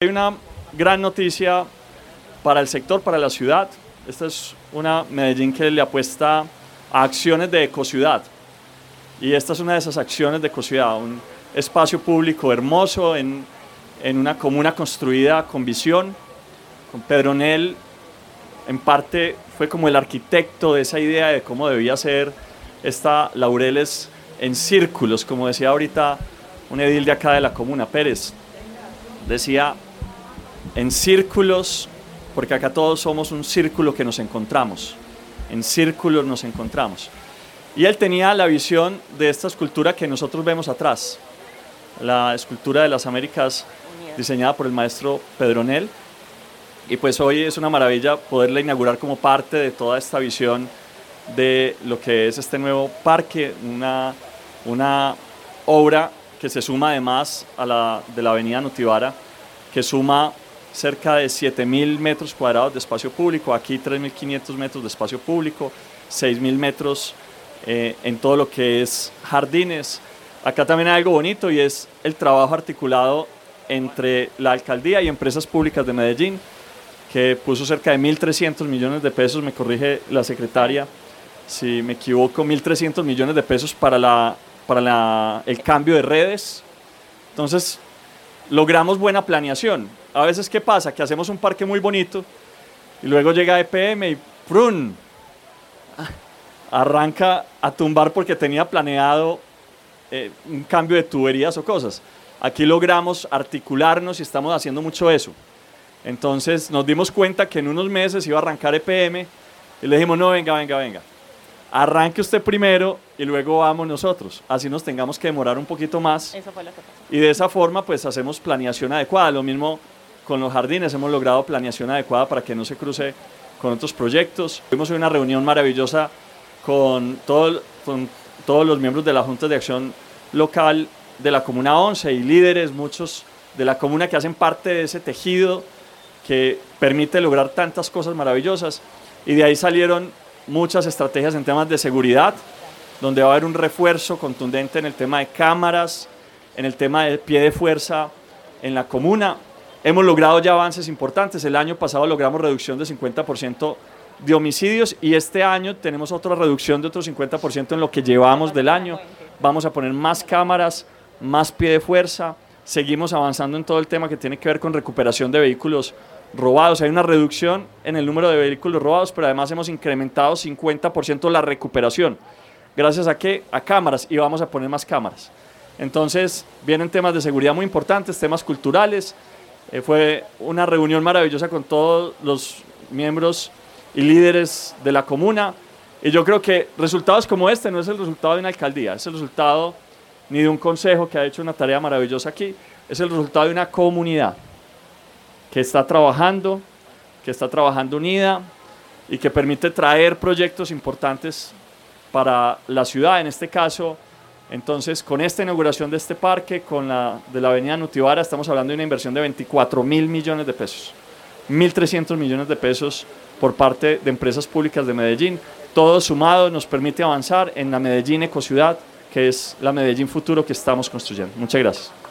Hay una gran noticia para el sector, para la ciudad. Esta es una Medellín que le apuesta a acciones de ecociudad. Y esta es una de esas acciones de ecociudad, un espacio público hermoso en una comuna construida con visión. Con Pedronel, en parte, fue como el arquitecto de esa idea de cómo debía ser esta Laureles en círculos, como decía ahorita un edil de acá de la comuna, Pérez. Decía, en círculos, porque acá todos somos un círculo que nos encontramos. En círculos nos encontramos. Y él tenía la visión de esta escultura que nosotros vemos atrás, la escultura de las Américas diseñada por el maestro Pedronel. Y pues hoy es una maravilla poderla inaugurar como parte de toda esta visión de lo que es este nuevo parque, una obra que se suma además a de la avenida Notibara, que suma cerca de 7.000 metros cuadrados de espacio público, aquí 3.500 metros de espacio público, 6.000 metros en todo lo que es jardines. Acá también hay algo bonito y es el trabajo articulado entre la alcaldía y empresas públicas de Medellín, que puso cerca de 1.300 millones de pesos, me corrige la secretaria si me equivoco, 1.300 millones de pesos para el cambio de redes. Entonces, logramos buena planeación. A veces, ¿qué pasa? Que hacemos un parque muy bonito y luego llega EPM y ¡prun! Arranca a tumbar porque tenía planeado un cambio de tuberías o cosas. Aquí logramos articularnos y estamos haciendo mucho eso. Entonces nos dimos cuenta que en unos meses iba a arrancar EPM y le dijimos, no, venga, arranque usted primero y luego vamos nosotros, así nos tengamos que demorar un poquito más. Eso fue lo que pasó. Y de esa forma pues hacemos planeación adecuada. Lo mismo con los jardines, hemos logrado planeación adecuada para que no se cruce con otros proyectos. Tuvimos una reunión maravillosa con todos los miembros de la Junta de Acción Local de la Comuna 11 y líderes, muchos de la comuna que hacen parte de ese tejido que permite lograr tantas cosas maravillosas, y de ahí salieron muchas estrategias en temas de seguridad, donde va a haber un refuerzo contundente en el tema de cámaras, en el tema de pie de fuerza en la comuna. Hemos logrado ya avances importantes. El año pasado logramos reducción de 50% de homicidios y este año tenemos otra reducción de otro 50% en lo que llevamos del año. Vamos a poner más cámaras, más pie de fuerza. Seguimos avanzando en todo el tema que tiene que ver con recuperación de vehículos robados. Hay una reducción en el número de vehículos robados, pero además hemos incrementado 50% la recuperación. ¿Gracias a qué? A cámaras, y vamos a poner más cámaras. Entonces vienen temas de seguridad muy importantes, temas culturales. Fue una reunión maravillosa con todos los miembros y líderes de la comuna, y yo creo que resultados como este no es el resultado de una alcaldía, es el resultado ni de un consejo que ha hecho una tarea maravillosa aquí, es el resultado de una comunidad que está trabajando unida y que permite traer proyectos importantes para la ciudad. En este caso, entonces, con esta inauguración de este parque, con la de la avenida Notibara, estamos hablando de una inversión de 24.000 millones de pesos, 1.300 millones de pesos por parte de empresas públicas de Medellín. Todo sumado nos permite avanzar en la Medellín Ecociudad, que es la Medellín Futuro que estamos construyendo. Muchas gracias.